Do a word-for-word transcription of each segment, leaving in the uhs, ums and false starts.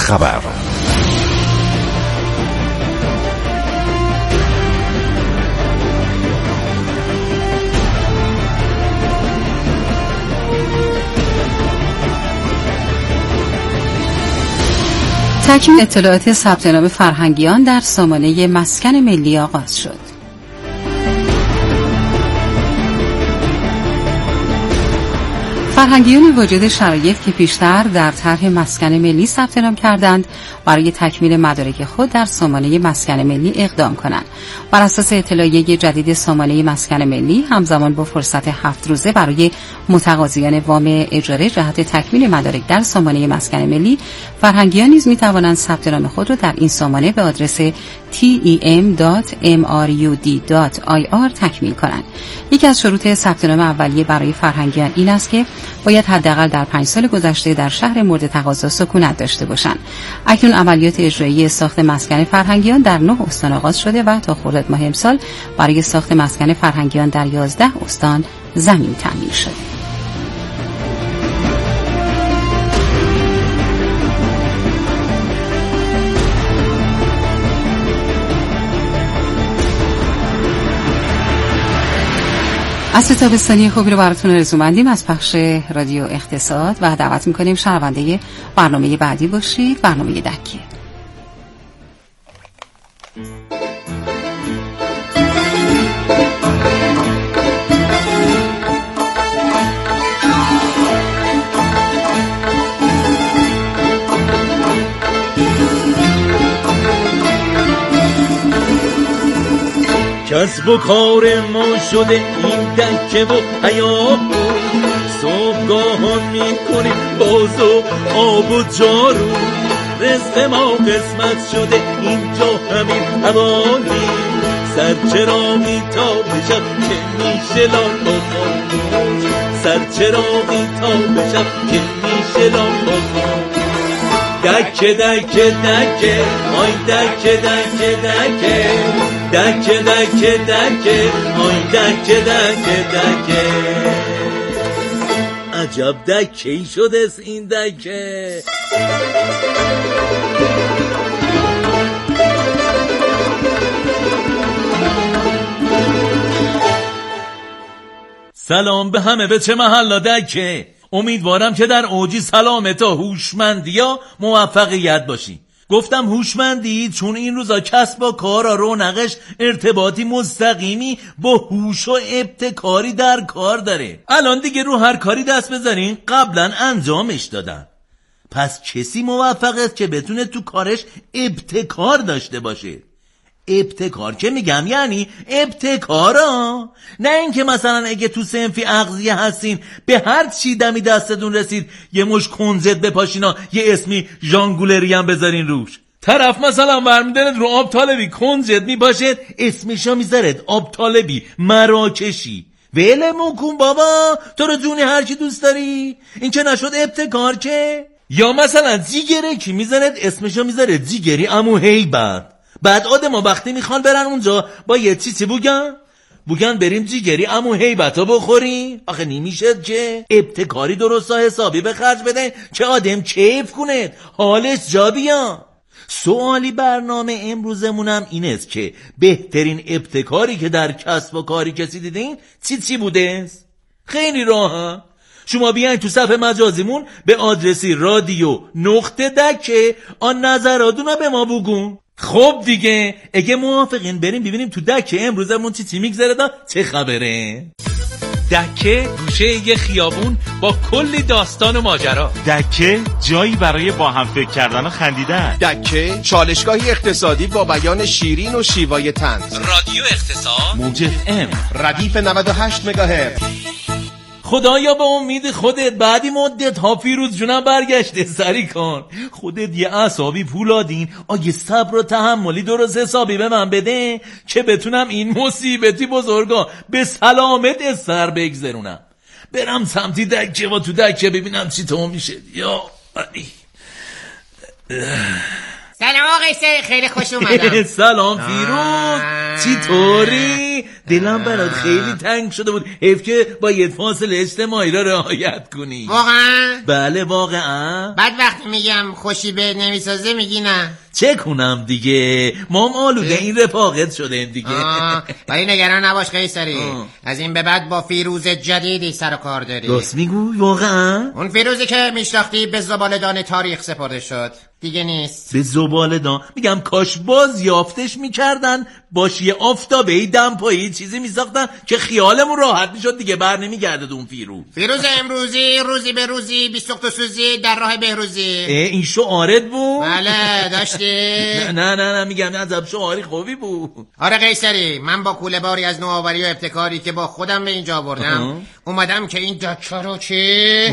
خبر. تکمیل اطلاعات ثبت نام فرهنگیان در سامانه مسکن ملی آغاز شد. فرهنگیان واجد شرایط که پیشتر در طرح مسکن ملی ثبت نام کردند برای تکمیل مدارک خود در سامانه مسکن ملی اقدام کنند. بر اساس اطلاعیه جدید سامانه مسکن ملی همزمان با فرصت هفت روزه برای متقاضیان وام اجاره جهت تکمیل مدارک در سامانه مسکن ملی، فرهنگیان نیز می توانند ثبت نام خود را در این سامانه به آدرس تی ای ام دات ام آر یو دی دات آی آر تکمیل کنند. یکی از شروط ثبت نام اولیه برای فرهنگیان این است که باید حداقل در پنج سال گذشته در شهر مورد تقاضا سکونت داشته باشند. اکنون عملیات اجرایی ساخت مسکن فرهنگیان در نه استان آغاز شده و تا خرداد ماه امسال برای ساخت مسکن فرهنگیان در یازده استان زمین تامین شده. عصر تابستانی خوبی رو براتون آرزو مندیم از پخش رادیو اقتصاد و دعوت میکنیم شنونده برنامه بعدی باشید، برنامه دکه. کسب و کار ما شده این دکه و حیاب، صبحگاهان میکنیم باز و آب و جارو، رزق ما قسمت شده اینجا همین حوالی، سرچراغی تا بشب که میشه لال با خاموش، سرچراغی تا بشب که میشه لال با خاموش. دکه دکه دکه آی دکه دکه دکه دکه دکه دکه آی دکه دکه دکه. عجب دکه ای شده است این دکه. سلام به همه، به چه محلا دکه. امیدوارم که در اوجی سلامت و هوشمندی یا موفقیت باشی. گفتم هوشمندی چون این روزا کسب و کار و رونقش ارتباطی مستقیمی با هوش و ابتکاری در کار داره. الان دیگه رو هر کاری دست بزنین قبلا انجامش دادن. پس کسی موفق است که بتونه تو کارش ابتکار داشته باشه. ابتکار که میگم یعنی ابتکارا، نه اینکه مثلا اگه تو صنفی اغذیه هستین به هر چی دمی دستتون رسید یه مش کنزت بپاشینا یه اسمی ژانگولری هم بذارین روش. طرف مثلا برمیدارد رو آب طالبی کنزت میباشد اسمشو میذارد آب طالبی مراکشی. ولمون کن بابا، تو رو جونی هر چی دوست داری. این که نشد ابتکار که. یا مثلا جیگره کی میذارد اسمشو میذارد جیگری امو هیبت. بعد آدم ها وقتی میخوان برن اونجا با یه چیزی بگن بگن بریم جیگری امو هیبتا بخوریم. آخه نمیشه که ابتکاری درست و حسابی به خرج بده که آدم کیف کنه حالش جا بیا. سوالی برنامه امروزمونم این است که بهترین ابتکاری که در کسب و کاری کسی دیدین چی چی بوده است؟ خیلی راحت، شما بیاین تو صفحه مجازیمون به آدرسی رادیو نقطه دکه آن نظراتونو به ما بگون. خب دیگه اگه موافقین بریم ببینیم تو دکه امروزمون چی چی میگذره دا چه خبره. دکه گوشه یه خیابون با کلی داستان و ماجرا. دکه جایی برای با هم فکر کردن و خندیدن. دکه چالشگاهی اقتصادی با بیان شیرین و شیوای طنز. رادیو اقتصاد موج ام ردیف نود و هشت مگاهرتز. خدایا به امید خودت بعدی مدت ها فیروز جونم برگشته سری کن. خودت یه اعصابی پولادین، آگه صبر و تحملی درست حسابی به من بده که بتونم این مصیبتی بزرگا به سلامت از سر بگذرونم. برم سمتی دکه و تو دکه ببینم چی تو میشه. یا علی سلام آقای سری، خیلی خوش اومدم. سلام فیروز، چی طوری؟ دلم برات خیلی تنگ شده بود. حیف که باید فاصله اجتماعی را رعایت کنی. واقعا؟ بله واقعا. بعد وقتی میگم خوشی به نمیسازه میگی نه؟ چه کنم دیگه، ما هم آلوده این رفاقت شدیم دیگه. ولی نگران نباش قیصری، از این به بعد با فیروز جدیدی سر و کار داری. راست میگوی واقعا؟ اون فیروزی که میشناختی به زباله‌دان تاریخ سپرده شد، دیگه نیست. به زباله‌دان؟ میگم کاش باز یافتش میکردن، باش یه آفتابه دمپایی چیزی میساختن که خیالمون راحت میشد دیگه، بر نمیگرده اون فیروز. فیروز امروزی روزی به روزی بیست و سوزی در راه بهروزی. این شعارت بود؟ بله داشتی. نه نه نه, نه میگم عجب شعاری خوبی بود. آره قیصری، من با کوله باری از نوآوری و ابتکاری که با خودم به اینجا بردم اومدم که این دکه رو چی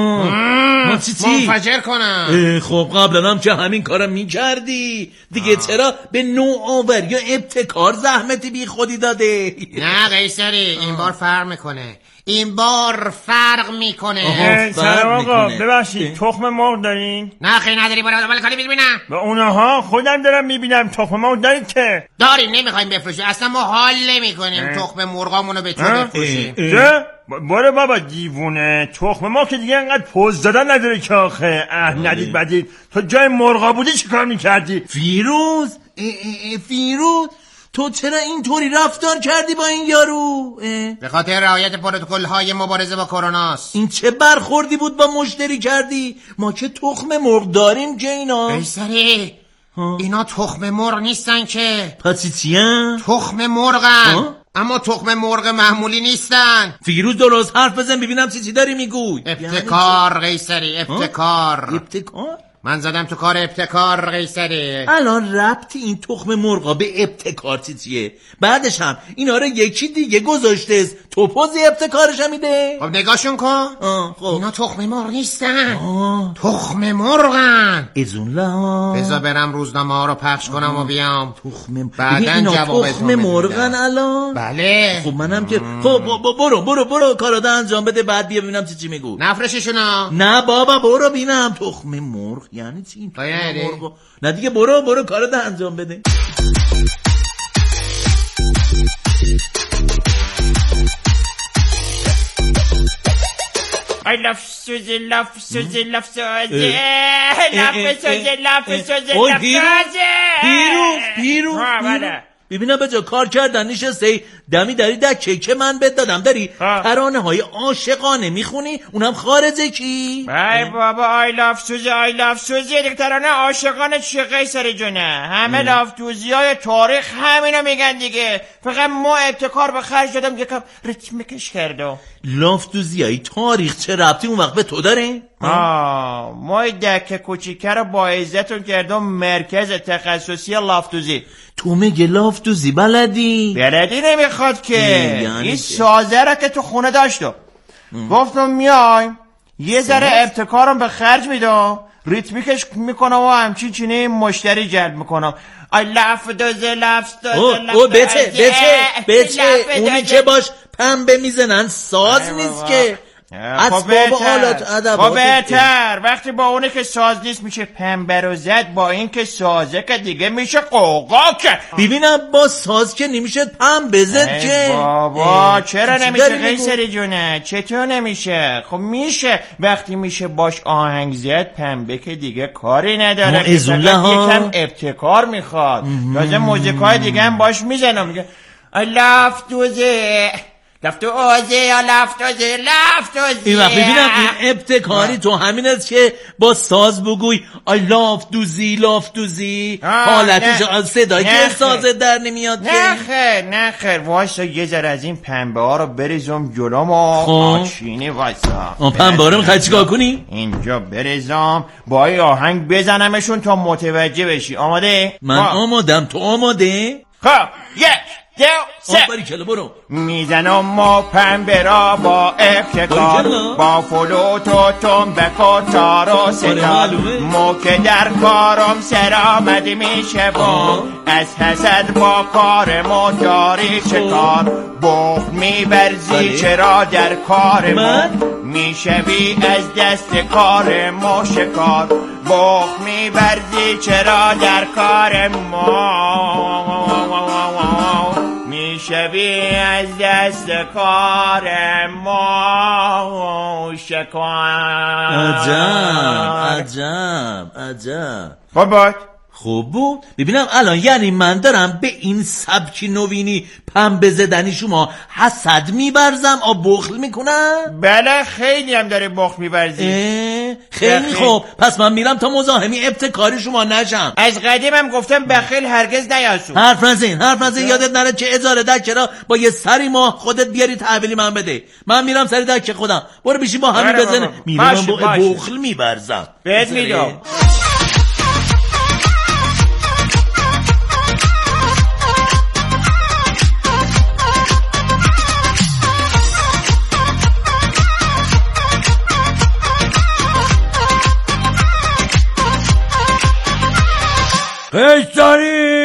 منفجر کنم. خب قبلا هم که همین کارم میکردی دیگه، چرا به نوآوری و ابتکار زحمتی بی خودی داده؟ نه قیصری، این بار فرق میکنه، این بار فرق میکنه. سلام آقا، ببخشید تخم مرغ دارین؟ نه خیلی نداری، برای دنبال کاری ببینم. به اونها خودم دارم میبینم. تخم مرغ دارید که؟ داریم، نمیخوایم بفروشیم، اصلا ما حال نمیکنیم تخم مرغامونو به تو بفروشیم. چه؟ برو بابا دیوونه، تخم مرغ که دیگه انقدر پوز دادن نداره که آخه. اه ندید بدید، تو جای مرغا بودی چی کار میکردی؟ فیروز اه اه فیروز تو چرا اینطوری رفتار کردی با این یارو؟ به خاطر رعایت پروتکل های مبارزه با کروناست. این چه برخوردی بود با مشتری کردی؟ ما که تخم مرغ داریم که اینا. قیصری اینا تخم مرغ نیستن که. پس چیه؟ تخم مرغن، اما تخم مرغ معمولی نیستن. فیروز درست حرف بزن ببینم چی چی داری میگوی. ابتکار قیصری، ابتکار. ابتکار؟ من زدم تو کار ابتکار قیصری. الان ربطی این تخم مرغا به ابتکار چیه؟ بعدش هم اینا رو یکی دیگه گذاشته تو پوز ابتکارش هم میده. خب نگاهشون کن. خب اینا تخم مرغ نیستن، آه. تخم مرغن. ازون لها بذار برم روزنامه ها رو پخش کنم و بیام. تخم بعدن جواب تخم مرغن الان. بله. خب منم که خب برو برو برو کارات انجام بده، بعد بیا ببینم چی چی میگو. نفرششونا. نه بابا برو ببینم تخم مرغ یعنی چی؟ مرغ. نه دیگه برو برو کارات انجام بده. I love Suzy, love Suzy, love Suzy, love Suzy, love Suzy, love Suzy. پیروز پیروز ببینم به جا کار کردن نشسته دمی داری دکه که من بهت دادم داری ترانه های عاشقانه میخونی، اونم خارجه کی؟ ای بابا I love Suzy, I love Suzy دیگه ترانه عاشقانه چه قیصری جونه؟ همه لافتوزی های تاریخ همینو میگن دیگه، فقط ما ابتکار به خرج دادم یکم ریتمیکش کرده. لافتوزی های تاریخ چه ربطی اون وقت به تو داره؟ آه ما دکه کوچیکه رو با عزتون کردم مرکز تخصصی لافتوزی. تو میگه لافتوزی بلدی؟ بلدی نمیخواد که یعنی این سازه را که تو خونه داشتم گفتم میایم یه ذره ابتکارم به خرج میدم، ریتمیکش میکنم و همچین چینه مشتری جلب میکنم. آی لافتوزی لافتوزی او بچه بچه بچه اونی که باش پنبه میزنن ساز نیست که. خب بهتر خب بهتر وقتی با اونه که ساز نیست میشه پنبه رو زد، با این که سازه که دیگه میشه قوقا که. ببینم با ساز که نمیشه پنبه زد که. بابا چرا نمیشه قیصری جونه؟ چطور نمیشه؟ خب میشه وقتی میشه باش آهنگ زد، پنبه که دیگه کاری نداره، یکم ابتکار میخواد. تازه موزیکای دیگه هم باش میزنم میگه I love to the لافتوزی یا لافتوزی لافتوزی. این وقت ببینم این ابتکاری تو همین است که با ساز بگوی آی لافتوزی لافتوزی حالتش از صدایی که سازه در نمیاد. نه خیر نه خیر وایسا یه ذره از این پنبه ها رو بریزم جلوم و آچینی وایسا. اون پنبه ها رو میخوای چیکار کنی؟ اینجا بریزم با این آهنگ بزنمشون تا متوجه بشی. آماده؟ من آمادم، تو آماده؟ خب یک دو سه باریکلا برو. میزنم ما پنبه را با ابتکار، با فلوت و تنبک و تار و ستار، مو که در کارم سرآمد میشه با از حسد با کار ما داری چه کار؟ بخ میبرزی چرا در کار ما میشوی از دست کار ما شکار؟ بخ میبرزی چرا در کار ما شوی از دست کار ما شکن. عجب عجب عجب. بابات خوب بود. ببینم الان یعنی من دارم به این سبکی نوینی پنبه زدنی شما حسد میبرزم آ بخل میکنم؟ بله خیلی هم داره بخل میبرزی. خیلی خوب، پس من میرم تا مزاحمی ابتکاری شما نشم. از قدیم هم گفتم بخیل هرگز نیاسون. حرف نزن حرف نزن یادت نره چه اجاره دکه را با یه سری ما خودت بیاری تحویلی من بده. من میرم سری دکه خودم. برو بیشی با همین بزنه. میرم با بخل میبرزم. بهت میدم. قیصری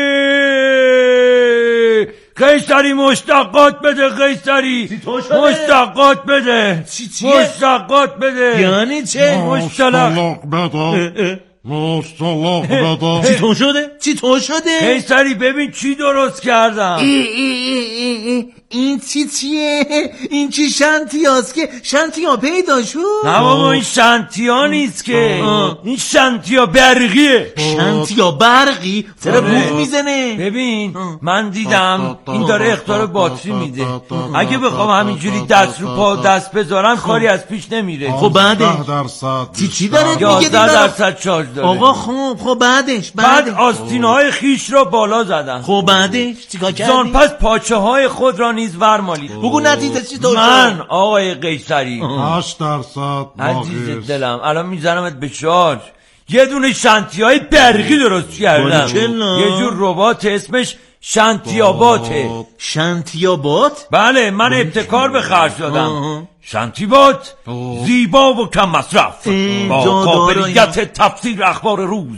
قیصری مشتقات بده. قیصری مشتقات بده. مشتقات بده. یعنی چه؟ مشتلق بده. مشتلق بده. چی تو شده؟ چی تو شده؟ قیصری ببین چی درست کردم. ای ای ای ای این چی چیه؟ این چی شنتیاست که شنتیا پیدا شد؟ نه بابا این شنتیا نیست که. این شنتیا برقیه. شنتیا برقی؟ چرا بوق میزنه؟ ببین من دیدم این داره اخطار باتری میده. اگه بخوام همینجوری دست رو پا دست بذارم کاری از پیش نمیره. خب بعدش چی چی داره میگه؟ یازده درصد شارژ داره. آقا خب خب بعدش بعد آستین‌های خیش رو بالا زدن. خب بعدش چیکار کردی؟ جان پس پاچه های خود را نیز ورمالید. بگو نتیجه چی تو؟ من آقای قیصری هشت درصد عزیز دلم الان میزنمت به شارژ. یه دونه شنتیای برقی درست کردم. یه جور ربات اسمش شنتیاباته. شنتیابات؟ بله من ابتکار به خرج دادم. شنتیبات زیبا و کم مصرف با قابلیت تفسیر اخبار روز.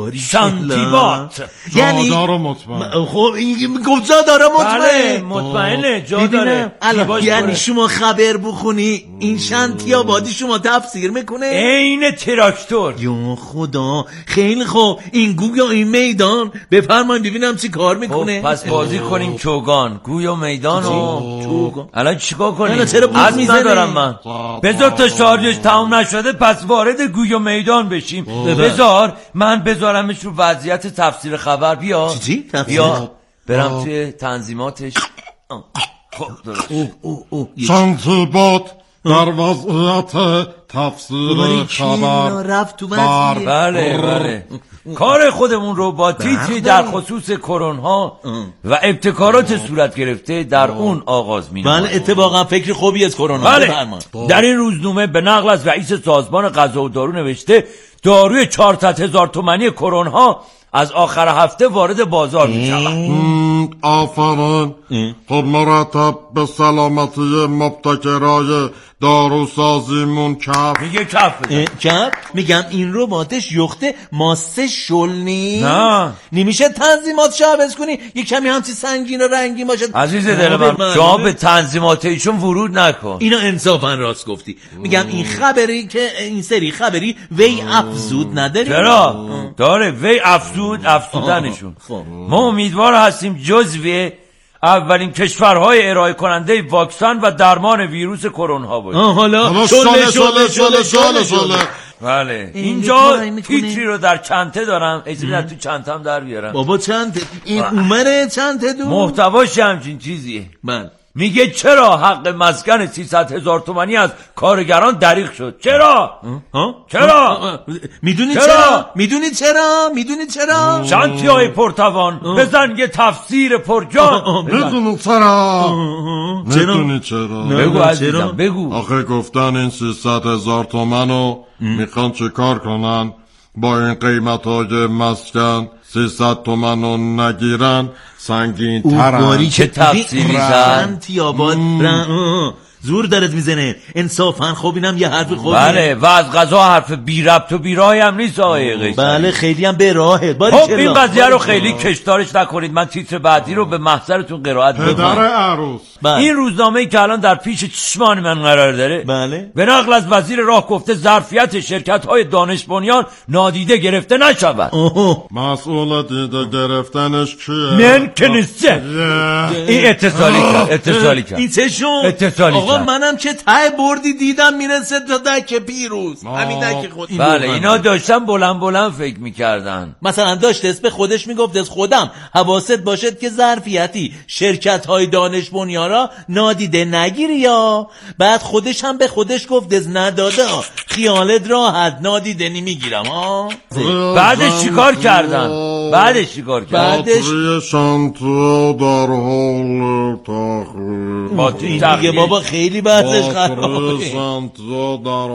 شنتیبات یعنی جادار مطمئن. خب این گفت جادار مطمئن. بله مطمئنه جا داره. یعنی شما خبر بخونی این شنتیابادی شما تفسیر میکنه؟ عین تراکتور. یا خدا خیلی خوب. این گویا این میدان بفرمایید ببینم چی کار میکنه. خب پس بازی کنیم چوگان گویا میدان و چوگان. الان چیکار کنیم؟ چرا از ندارم من. بذار تا شارژش تمام نشده پس وارد گویا میدان بشیم. بذار من بذارمش رو وضعیت تفسیر خبر. بیا چی؟ بیا برم توی تنظیماتش. خب درست. شنتیبات در وضعیت تفسیر خبر. رفت تو بله بله کار خودمون رباتیکی در خصوص کرونها و ابتکارات صورت گرفته در اون آغاز می بله اتفاقا فکر خوبی از کرونا. بله در این روزنامه به نقل از رئیس سازمان غذا و دارو نوشته داروی چهارصد هزار تومانی کرونها از آخر هفته وارد بازار می شود. آفرین. خب مرتب به سلامتی مبتکرای داروسازیمون کف. میگه کف بزن. کف؟ میگم این رو ماتش یخته ماسه شل نیست؟ نه نمیشه تنظیمات شعبز کنی یه کمی همچی سنگین و رنگین باشد؟ عزیز دل من شما به تنظیمات ایشون ورود نکن. اینا انصافا راست گفتی. میگم این خبری که این سری خبری وی افزود نداری؟ چرا؟ داره وی افزود افزودنشون. ما امیدوار هستیم جزو اولین کشورهای ارائه کننده واکسن و درمان ویروس کرونا باشه. حالا شله شله شله شله شله. بله اینجا تیتری رو در چنته دارم. اجازه تو چنتم در بیارم. بابا چنته؟ این عمره چنته دو؟ محتواش همچین چیزیه. من میگه چرا حق مسکن سیصد هزار تومانی از کارگران دریغ شد؟ چرا؟ چرا؟ میدونی چرا؟ میدونی چرا؟ میدونی چرا؟ شنتیای پرتوان بزن یه تفسیر پرجان. میدونی چرا؟ میدونی چرا؟ بگو عزیزم بگو. آخه گفتن این سیصد هزار تومنو میخوان چه کار کنن با این قیمت های مسکن؟ سیصد تومنو نگیرن سنگین ترن. باری چه تفسیری زن شنتیاباد زور دارت میزنه انصافا. خب اینم یه حرف خوبیه. بله و از قضا حرف بی ربط و بی راهی هم نیست آقای قیصری. بله خیلی هم به راهه. خب این قضیه رو خیلی کشدارش نکنید. من تیتر بعدی رو به محضرتون قرائت پدر بکنم. عروس این روزنامه‌ای که الان در پیش چشمان من قرار داره، بله به نقل از وزیر راه گفته ظرفیت شرکت‌های دانش بنیان نادیده گرفته نشود. مسئول دیده گرفتنش کیه؟ من که نیسته. این اتصالی کرد اتصالی کرد این چه شون؟ اتصالی آقا کرد. منم چه ته بردی دیدم میرسه تا دک پیروز. همین دک خود. بله اینا داشتن بلند بلند فکر میکردن. مثلا داشت اسم خودش میگفت از خودم حواست باشد که ظرفیتی شرکت های دانش بنیان را نادیده نگیری. یا بعد خودش هم به خودش گفت از نداده خیالت راحت نادیده نمیگیرم ها. بعدش چیکار کردن؟ بعدش چیکار کردن؟ بعدش شانتو در حال تخریب. با این دیگه بابا خیلی بحثش خرابه. شانتو در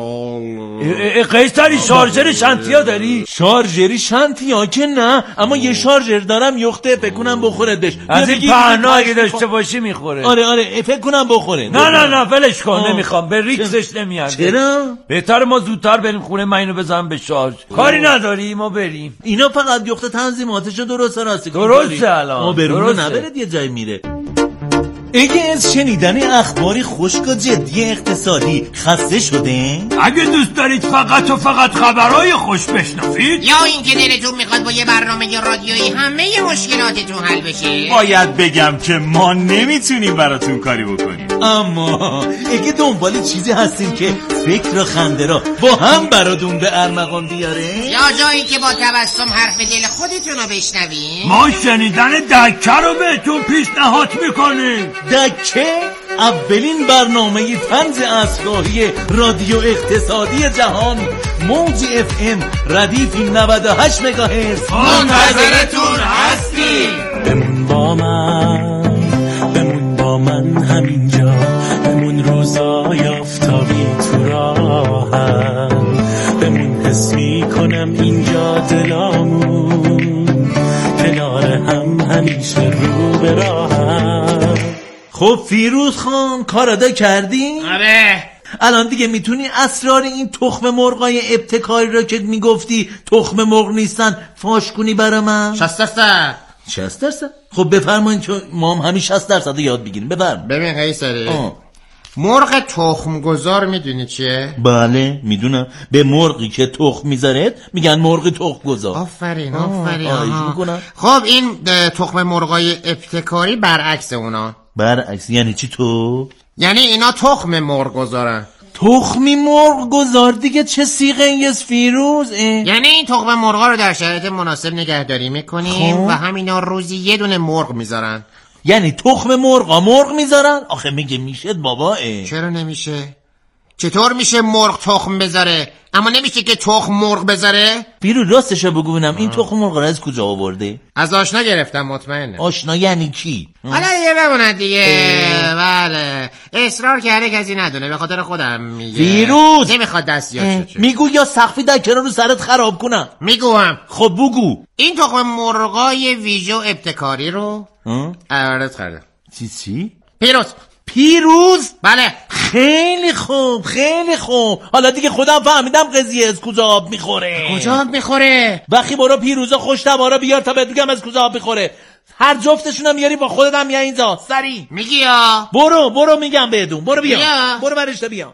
حال قیصری شارژر شانتیا داری؟ شارژری شانتیا که نه، اما یه شارژر دارم یخته فکر کنم بخورت بهش. از این پهنا اگه داشته باشی میخوره. آره آره فکر کنم بخوره. نه نه نه ولش کن نمیخوام به ریکسش نمیاد. چرا؟ بهتر ما زودتر بریم خونه. من اینو بزنم به شارژ. کاری نداری ما بریم. اینا فقط یخته تنظیماتشو درست راستی درسته الان. ما برون نبرد یه جای میره. اگه از شنیدن اخباری خشک و جدی اقتصادی خسته شده، اگه دوست دارید فقط و فقط خبرهای خوش بشنوید، یا اینکه دلتون میخواد با یه برنامه رادیویی همه مشکلاتتون حل بشه، باید بگم که ما نمیتونیم براتون کاری بکنیم. اما اگه دنبال چیزی هستیم که فکر و خنده را با هم براتون به ارمغان بیاره، یا جایی که با تبسم حرف دل خودتون رو بشنویم، ما شنیدن دکه رو بهتون پیشنهاد میکنیم. دکه اولین برنامه طنز اصلاحی رادیو اقتصادی جهان، موج اف ام ردیف نود و هشت مگاهرتز. منتظرتون هستیم. بمون با من، بمون با من همینجا، بمون روزای آفتابی تو راهم، بمون حس میکنم اینجا دلامون کنار هم همیشه رو به راهم. خب فیروز خان کار ادا کردی؟ آره. الان دیگه میتونی اسرار این تخم مرغای ابتکاری را که میگفتی تخم مرغ نیستن فاش کنی برا من؟ شصت درصد. شصت درصد؟ خب بفرمایید که ما هم همین شصت درصد یاد بگیریم. بفرم. ببین قیصری، مرغ تخم گذار میدونی چیه؟ بله میدونم. به مرغی که تخم میذاره میگن مرغ تخم گذار. آفرین آفرین. خب این تخم مرغای ابتکاری برعکس اونا. برعکس یعنی چی تو؟ یعنی اینا تخم مرغ گذارن. تخمی مرغ گذار دیگه چه سیغه ایست فیروز؟ یعنی این تخم مرغا رو در شرایط مناسب نگهداری میکنیم خب. و همینا روزی یه دونه مرغ میذارن. یعنی تخم مرغا مرغ میذارن؟ آخه میگه میشه بابا. اه. چرا نمیشه؟ چطور میشه مرغ تخم بذاره اما نمیشه که تخم مرغ بذاره؟ فیروز راستشو بگو ببینم این تخم مرغ رو از کجا آورده؟ از آشنا گرفتم مطمئنه. آشنا یعنی کی؟ حالا یه بموند دیگه. بله اصرار کرده کسی ندونه، به خاطر خودم میگه. فیروز نمیخواد دستیارشو. میگو یا سقفی در کنار رو سرت خراب کنم. میگوام. خب بگو. این تخم مرغای ویژو ابتکاری رو عرض کردم. چی چی؟ پیروز پیروز؟ بله. خیلی خوب خیلی خوب. حالا دیگه خودم فهمیدم قضیه از کجا آب میخوره. کجا آب میخوره؟ وقتی برو پیروزا خوش تبارا بیار تا بهت بگم از کجا آب میخوره. هر جفتشونم میاری با خودت هم یا اینجا سری میگی یا برو برو میگم بهتون برو بیا, بیا. برو برش بیا.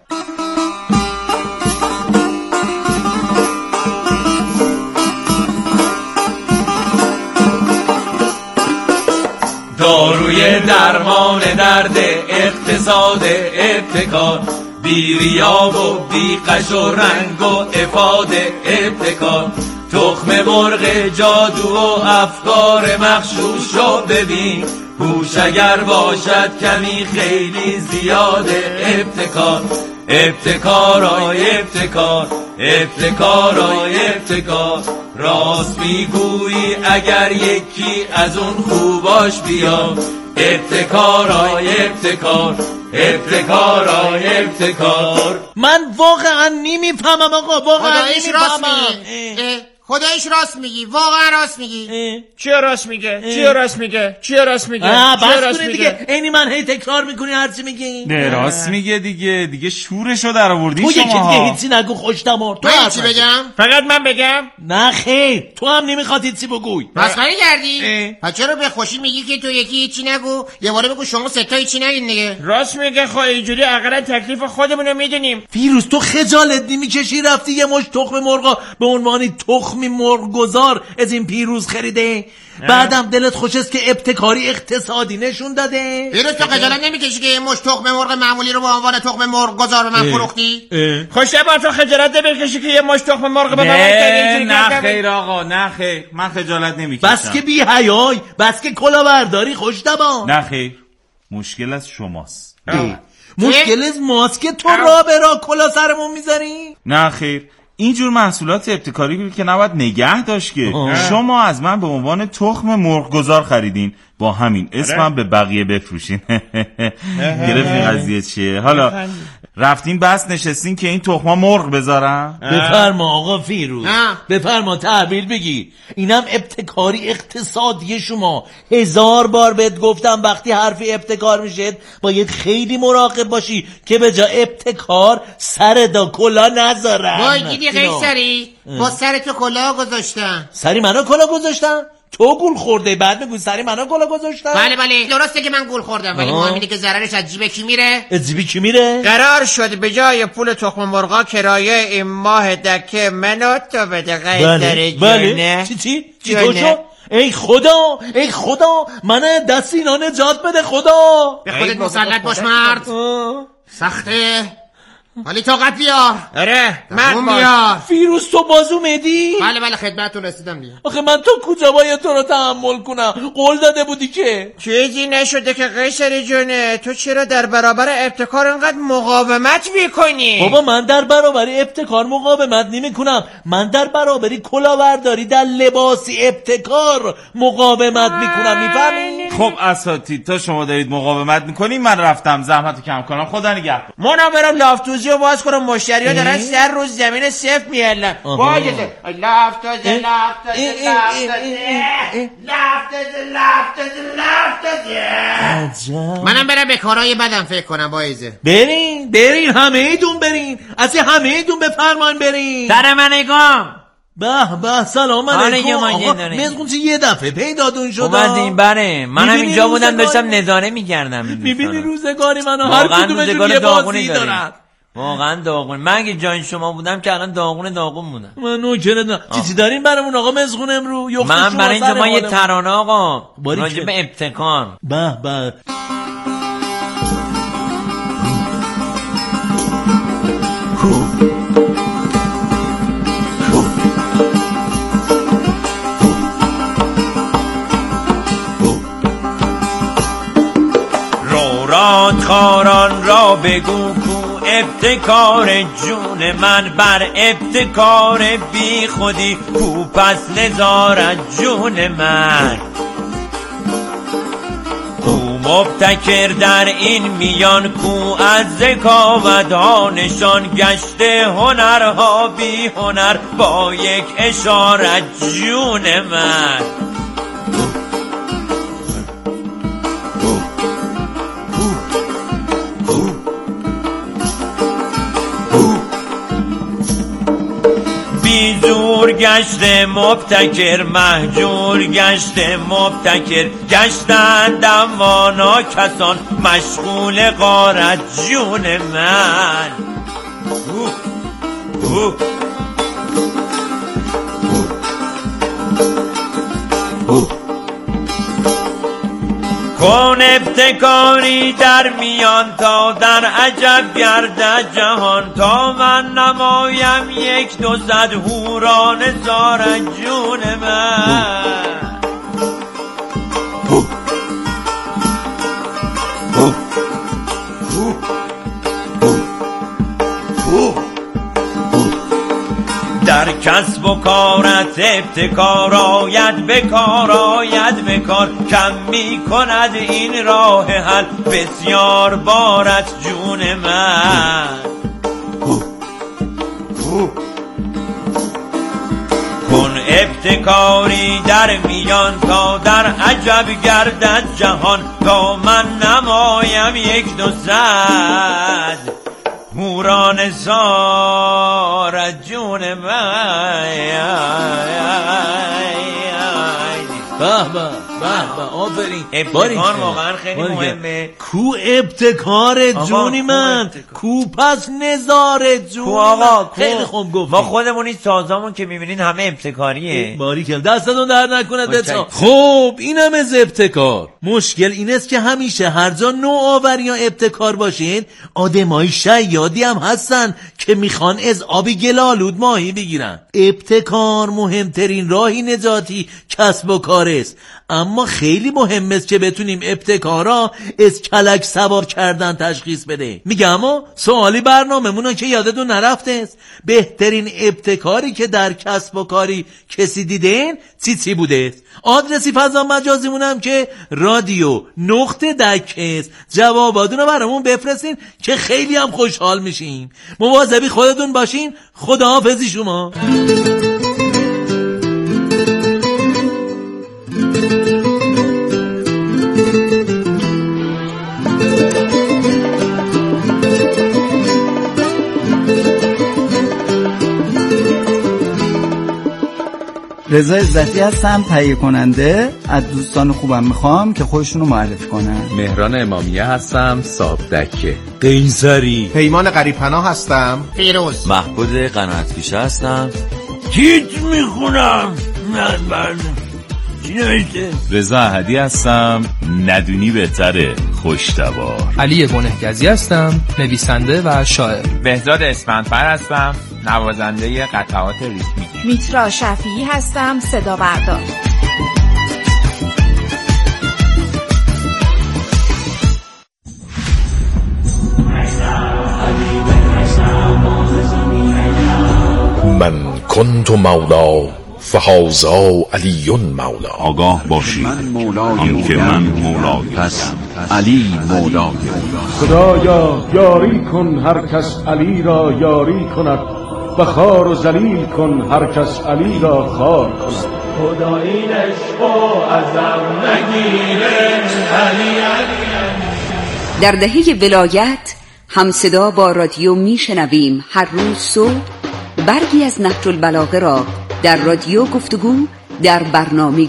داروی درمان درد اقتصاد ابتکار، بی ریا و بی قش و رنگ و افاد ابتکار، تخم مرغ جادو و افکار مغشوش رو ببین، هوش اگر باشد کمی خیلی زیاده ابتکار، ابتکارای ابتکار ابتکارای ابتکار، راست میگویی اگر یکی از اون خوباش بیا، ابتکارای ابتکار ابتکارای ابتکار. من واقعا نمیفهمم آقا، واقعا نمیفهمم. خدایش راست میگی، واقعا راست میگی. چیه راست میگه؟ چیه راست میگه؟ چیه راست میگه؟ چیه راست میگه دیگه؟ اینی من هی تکرار میکنی هرچی میگی. نه راست میگه دیگه، دیگه شورشو در آوردین شما. تو یکی دیگه هیچی نگو خوشتمار. تو من چی بگم؟ فقط من بگم؟ نه خیر، تو هم نمیخواد هیچی بگوی. مسخره کردی؟ پس چرا به خوشی میگی که تو یکی هیچی نگو؟ یه باره بگو شما سه تا هیچی نگین دیگه. راست میگه، خب اینجوری اقلا تکلیف خودمون رو میدونیم. فیروز تو خجالت نمیکشی رفتی یه مش تخم مرغا به عنوان تخمی مرغ گذار از این پیروز خریده؟ بعدم دلت خوش است که ابتکاری اقتصادی نشون داده؟ پیروز تو خجالت نمیکشی که یه مش تخم مرغ معمولی رو به عنوان تخم مرغ گذار به من فروختی؟ خوشه با تو خجالت نمیکشی که یه مش تخم مرغ به من نه نه خیر آقا، نه خیر، من خجالت نمیکشم. بس که بی حیای، بس که کلاهبرداری خوش دبا. نه خیر، مشکل از شماست. مشکل از ماست که تو را به را کلا سرمون میذاری؟ نه خیر، اینجور محصولات ابتکاری بود که نباید نگه داشت که آه. شما از من به عنوان تخم مرغ گذار خریدین، با همین اسمم به بقیه بفروشین. گرفتین قضیه چیه؟ حالا رفتین بس نشستین که این تخما مرغ بذارن؟ بفرما آقا فیروز، بفرما تحویل بگی. اینم ابتکاری اقتصادی شما. هزار بار بهت گفتم وقتی حرفی ابتکار میشه باید خیلی مراقب باشی که به جا ابتکار سر دا کلا نذارن. وای دیدی قیصری، با سر تو کلاه گذاشتن. سری منو کلاه گذاشتن؟ تو گول خورده بعد میگوی سری منو کلاه گذاشتن؟ بله بله درسته که من گول خوردم، ولی مهم اینه که ضررش از جیب کی میره؟ از جیب کی میره؟ قرار شد به جای پول تخم مرغا کرایه این ماه دکه منو تو بده قیصری جونه. بله چی چی؟ چی تو شو؟ ای خدا، ای خدا، من دست اینا نجات بده خدا. به خودت مسلط باش مرد. سخته ولی طاقت بیار. آره من بیار. فیروز تو باز اومدی؟ بله بله خدمتتون رسیدم دیگه. آخه من تو کجا باید تو رو تحمل کنم؟ قول داده بودی که چیزی نشده که قیصری جونه. تو چرا در برابر ابتکار انقدر مقاومت میکنی؟ بابا من در برابر ابتکار مقاومت نمیکنم، من در برابر کلاهبرداری در لباسی ابتکار مقاومت میکنم. میفهمی؟ خب اساتید تا شما دارید مقاومت میکنین من رفتم زحمتو کم کنم. خدا نگهدار. مونا برم لافتوزی رو باز کنم، مشتری ها دارن سر روز زمین صفر میالن. واجده لافتوزی لافتوزی لافتوزی لافتوزی لافتوزی. منم برم به کارهای بدم فکر کنم. بایزه برین برین همه ایدون برین، از همه ایدون بفرمان برین. سلام علیکم. به به سلام علیکم. آقا مزگون چه یه دفعه پیداتون شد اومدین؟ بره منم اینجا بودم داشتم نظاره میکردم. میبینی روزگاری منو هر کدومشون یه بازی دارن. واقعا داغون. من اگه جای شما بودم که الان داغون داغون بودم. من نوکرت نه. چیزی دارین برامون آقا مزغون امرو؟ من برای اینجا ما یه ترانه آقا راجع به ابتکار. به به رورات خاران را بگو کو ابتکار جون من، بر ابتکار بی خودی کو پس نظارت جون من. کو مبتکر در این میان کو از ذکاوت ها نشان گشته هنرها بی هنر با یک اشارت جون من. بیزور گشته مبتکر مهجور گشته مبتکر، گشتند اما کسان مشغول غارت جون من. کن ابتکاری در میان تا در عجب گردد جهان، تا من نمایم یک دو صد هوران زارت جون من. در کسب و کارت ابتکار آید بکار آید بکار، کم می کند این راه حل بسیار بارت جون من. کن ابتکاری در میان تا در عجب گردد جهان تا من نمایم یک دو زد هوران زار جون من. به به به به آفرین. ابتکار واقعا خیلی مهمه. کو ابتکار جونی من، کو پس نظار جون. کو آقا خیلی خوب گفت. ما خودمون این سازامون که میبینین همه ابتکاریه. باریکل، دستتون در نکنه بچا. خب اینم از ابتکار. مشکل این است که همیشه هر جا نوآوری یا ابتکار باشین آدمای شیادی هم هستن که میخوان از آب گلالود ماهی بگیرن. ابتکار مهمترین راهی نجاتی کسب و کار است، اما خیلی مهم است که بتونیم ابتکارا از کلک سوار کردن تشخیص بده. میگم اما سوالی برنامه‌مون که یادتون نرفته است، بهترین ابتکاری که در کسب و کاری کسی دیدین چی چی بوده است؟ آدرسی فضا مجازیمون هم که رادیو نقطه دکه است. جواباتون رو برامون بفرستین که خیلی هم خوشحال میشیم. مواظبی خودتون باشین. خداحافظی شما. رضا عزتی هستم، تهیه کننده. از دوستان خوبم میخوام که خودشونو معرفی کنن. مهران امامیه هستم، صاحب دکه. قیصری. پیمان غریب‌پناه هستم. فیروز. محمود قناعت‌پیشه هستم. کیت میخونم. نه من چی نوشته؟ رضا احدی هستم، ندونی بهتره، خوشتبار. علی بنهگزی هستم، نویسنده و شاعر. بهزاد اسفندفر هستم، نوازنده قطعات ریتمیک. میترا شفیعی هستم، صدا بردار. من کنت مولا فهذا علی مولا. آگاه باشید آنکه من مولا پس علی مولا. خدایا یاری کن هر کس علی را یاری کند و خار و ذلیل کن هر کس علی را خار کند. خدا این عشق و ازم نگیره علی علی. در دهه ولایت همصدا با رادیو میشنویم هر روز صبح برگی از نهج البلاغه را در رادیو گفتگو در برنامه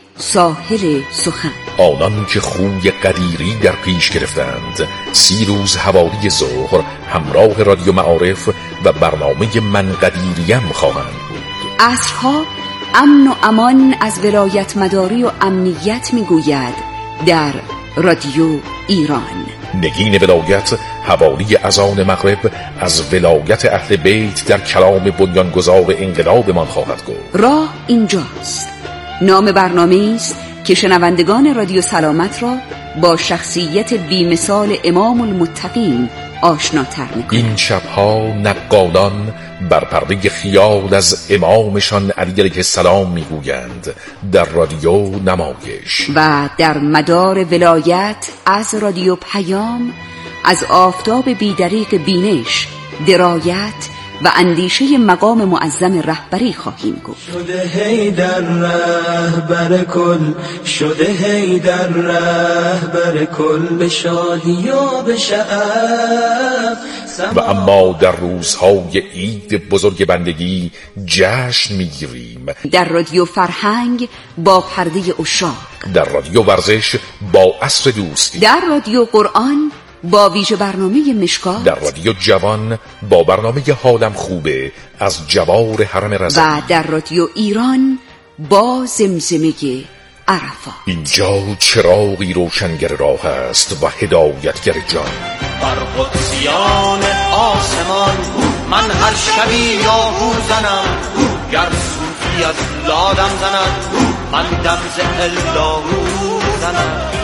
ساحل سخن. آنان که خوی قدیری در پیش گرفتند سی روز حوالی ظهر همراه رادیو معارف و برنامه من قدیریم خواهند بود. عصرها امن و امان از ولایت مداری و امنیت میگوید در رادیو ایران. نگین ولایت حوالی اذان مغرب از ولایت اهل بیت در کلام بنیانگذار انقلابمان خواهد گفت. راه اینجاست. نام برنامه است که شنوندگان رادیو سلامت را با شخصیت بی‌مثال امام المتقین آشناتر می‌کند. این شبها نقالان بر پرده خیال از امامشان علی علیه السلام میگویند در رادیو نمایش. و در مدار ولایت از رادیو پیام از آفتاب بیدریق بینش، درایت و اندیشه مقام معظم رهبری خواهیم گفت. شده هی در رهبر کل، شده هی در رهبر کل، به شادی و به شعف. و اما در روزهای عید بزرگ بندگی جشن میگیریم در رادیو فرهنگ با پرده عشاق، در رادیو ورزش با عصر دوستی، در رادیو قرآن با ویژه برنامه مشکات، در رادیو جوان با برنامه حالم خوبه از جوار حرم رضا، و در رادیو ایران با زمزمه عرفات. اینجا چراغی روشنگر راه است و هدایتگر جان. بر قدسیان آسمان من هر شبی آهو زنم، گر صوفی از لادم زند من دم ز الله زنم.